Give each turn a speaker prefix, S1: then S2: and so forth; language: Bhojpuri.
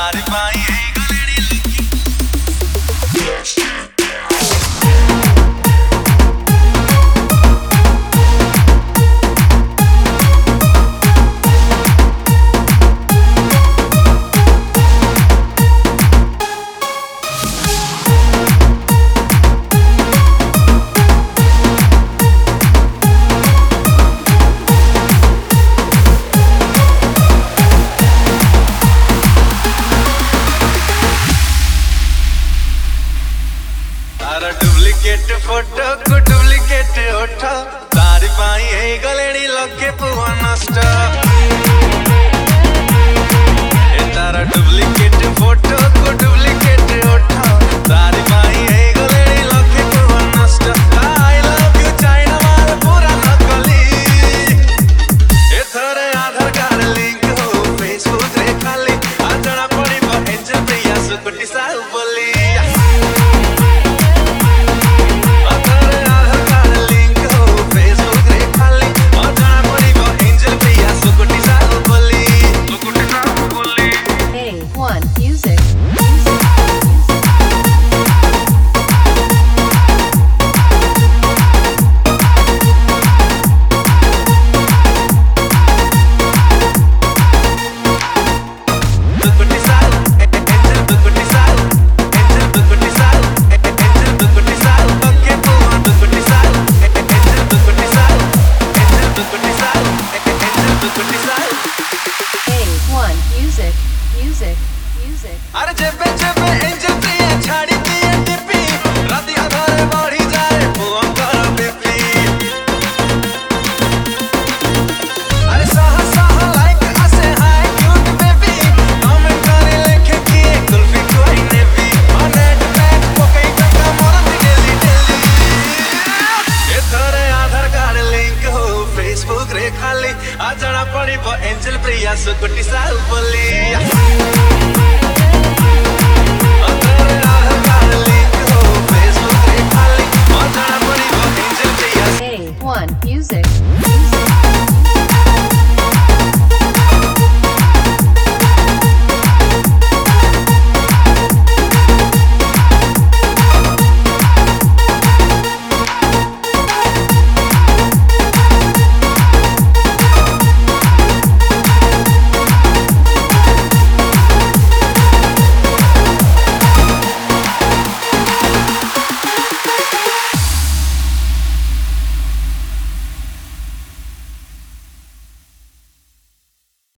S1: तारी पाई है गलेड़ी लुकी डुप्लीकेट फोटो को डुप्लीकेट ओठ तारी पाई है गलेड़ी लगे पुआ नष्ट तारा डुप्लीकेट फोटो को डुप्लीकेट ओठ तारी पाई है गलेड़ी लगे पुआ नष्ट आई लव यू चाइना माल पूरा नकली एथरे आधार कार्ड लिंक हो फेसबुक रे खाली आजना पड़ी एंजल प्रिया सुकुटी साहु बोली
S2: music.
S1: अरे जेबे जेबे एंजल प्रिया छाड़ी